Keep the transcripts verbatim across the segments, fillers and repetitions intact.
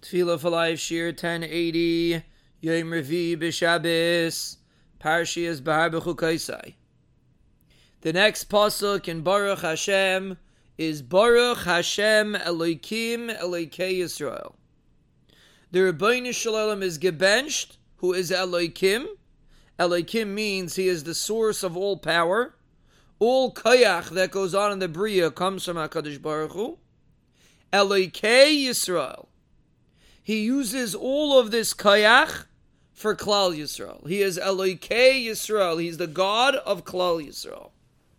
Tefillah for Life, Shir ten eighty, Yom Revi B'Shabbos, Parshiyas Bahar B'Chukaisai. The next pasuk in Baruch Hashem is Baruch Hashem Elokim Elokei Yisrael. The Rebbeinu Shalom is gebenched, who is Elokim. Elokim means he is the source of all power. All koyach that goes on in the Bria comes from HaKadosh Baruch Hu. Elokei Yisrael. He uses all of this koyach for Klal Yisrael. He is Elokei Yisrael. He's the God of Klal Yisrael.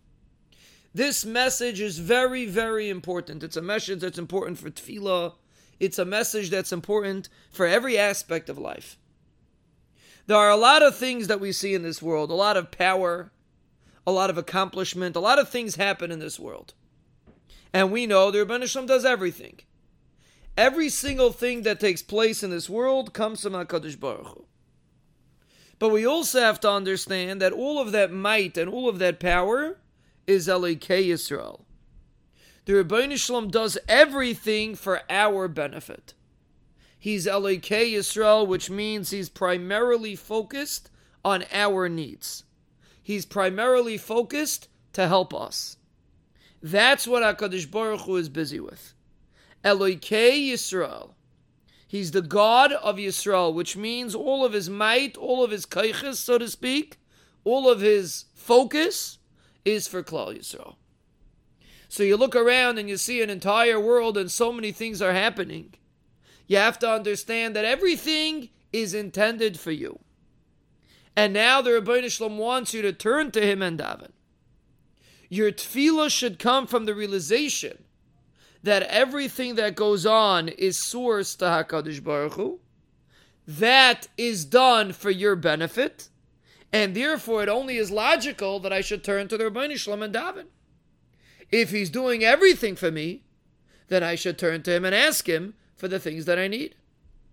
This message is very, very important. It's a message that's important for tefillah. It's a message that's important for every aspect of life. There are a lot of things that we see in this world, a lot of power, a lot of accomplishment, a lot of things happen in this world. And we know the Rebbeinu Shalom does everything. Every single thing that takes place in this world comes from HaKadosh Baruch Hu. But we also have to understand that all of that might and all of that power is Elokei Yisrael. The Rebbeinu Shalom does everything for our benefit. He's Elokei Yisrael, which means he's primarily focused on our needs. He's primarily focused to help us. That's what HaKadosh Baruch Hu is busy with. Elokei Yisrael. He's the God of Yisrael, which means all of his might, all of his kaiches, so to speak, all of his focus is for Klal Yisrael. So you look around and you see an entire world and so many things are happening. You have to understand that everything is intended for you. And now the Rebbeinu Shalom wants you to turn to him and daven. Your tefillah should come from the realization that everything that goes on is sourced to HaKadosh Baruch Hu. That is done for your benefit. And therefore, it only is logical that I should turn to the Rebbeinu Shalom and daven. If he's doing everything for me, then I should turn to him and ask him for the things that I need.